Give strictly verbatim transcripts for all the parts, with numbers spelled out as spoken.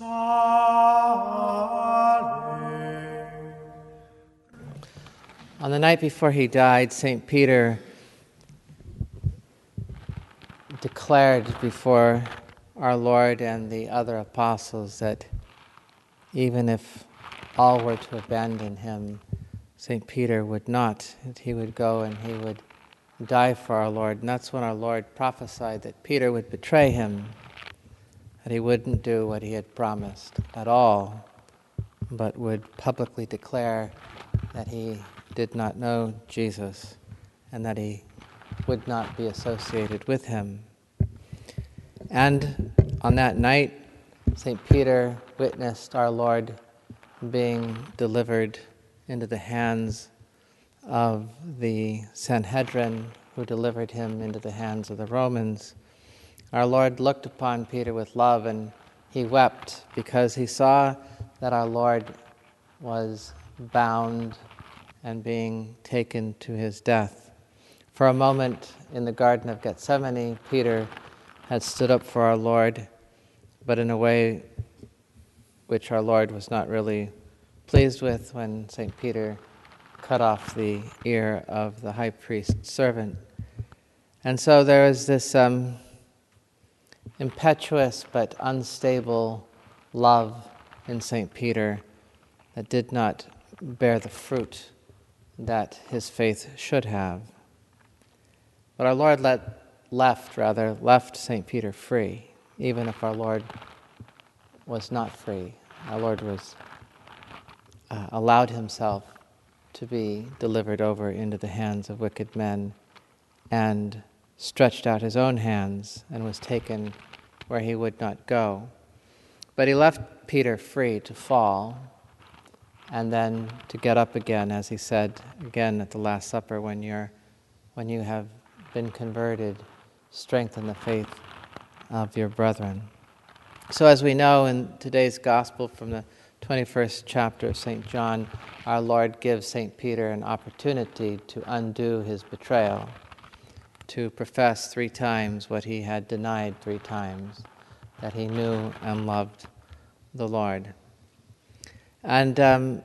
On the night before he died, Saint Peter declared before our Lord and the other apostles that even if all were to abandon him, Saint Peter would not. That he would go and he would die for our Lord. And that's when our Lord prophesied that Peter would betray him, that he wouldn't do what he had promised at all, but would publicly declare that he did not know Jesus and that he would not be associated with him. And on that night, Saint Peter witnessed our Lord being delivered into the hands of the Sanhedrin, who delivered him into the hands of the Romans. Our Lord looked upon Peter with love, and he wept because he saw that our Lord was bound and being taken to his death. For a moment in the Garden of Gethsemane, Peter had stood up for our Lord, but in a way which our Lord was not really pleased with, when Saint Peter cut off the ear of the high priest's servant. And so there is this um, impetuous but unstable love in Saint Peter that did not bear the fruit that his faith should have. But our Lord let, left, rather, left Saint Peter free, even if our Lord was not free. Our Lord was uh, allowed himself to be delivered over into the hands of wicked men and stretched out his own hands and was taken where he would not go. But he left Peter free to fall and then to get up again, as he said again at the Last Supper, when you're, when you have been converted, strengthen the faith of your brethren. So as we know in today's Gospel from the twenty-first chapter of Saint John, our Lord gives Saint Peter an opportunity to undo his betrayal, to profess three times what he had denied three times, that he knew and loved the Lord. And um,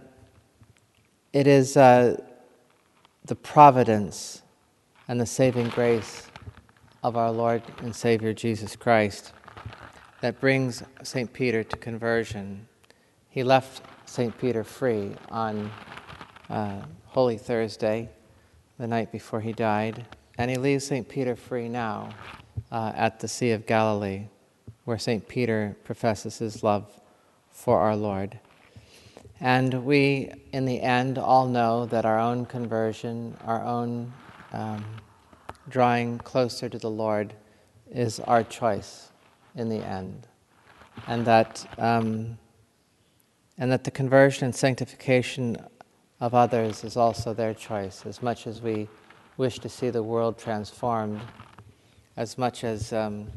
it is uh, the providence and the saving grace of our Lord and Savior Jesus Christ that brings Saint Peter to conversion. He left Saint Peter free on uh, Holy Thursday, the night before he died, and he leaves Saint Peter free now uh, at the Sea of Galilee, where Saint Peter professes his love for our Lord. And we, in the end, all know that our own conversion, our own um, drawing closer to the Lord is our choice in the end. And that, um, and that the conversion and sanctification of others is also their choice. As much as we wish to see the world transformed, as much as um,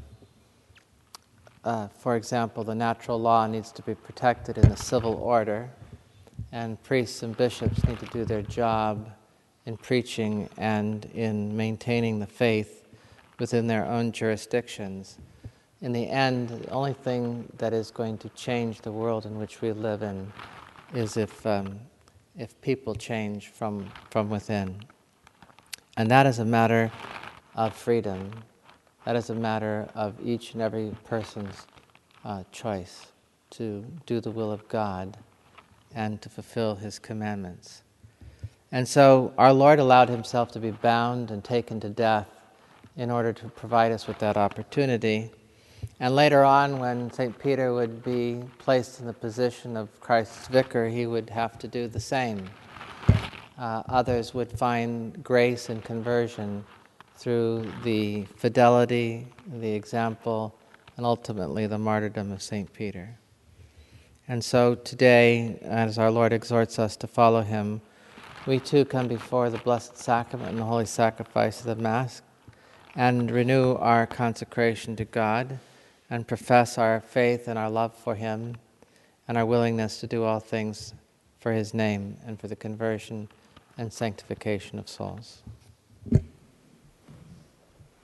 uh, for example, the natural law needs to be protected in the civil order, and priests and bishops need to do their job in preaching and in maintaining the faith within their own jurisdictions. In the end, the only thing that is going to change the world in which we live in is if um, if people change from, from within. And that is a matter of freedom. That is a matter of each and every person's uh, choice to do the will of God and to fulfill his commandments. And so our Lord allowed himself to be bound and taken to death in order to provide us with that opportunity. And later on, when Saint Peter would be placed in the position of Christ's vicar, he would have to do the same. Uh, others would find grace and conversion through the fidelity, the example, and ultimately the martyrdom of Saint Peter. And so today, as our Lord exhorts us to follow him, we too come before the Blessed Sacrament and the Holy Sacrifice of the Mass and renew our consecration to God and profess our faith and our love for him and our willingness to do all things for his name and for the conversion and sanctification of souls.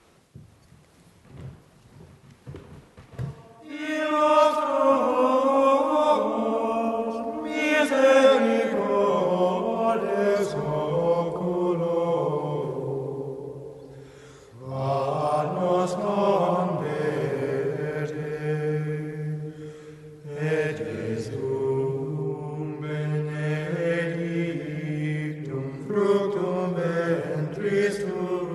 Io Christus.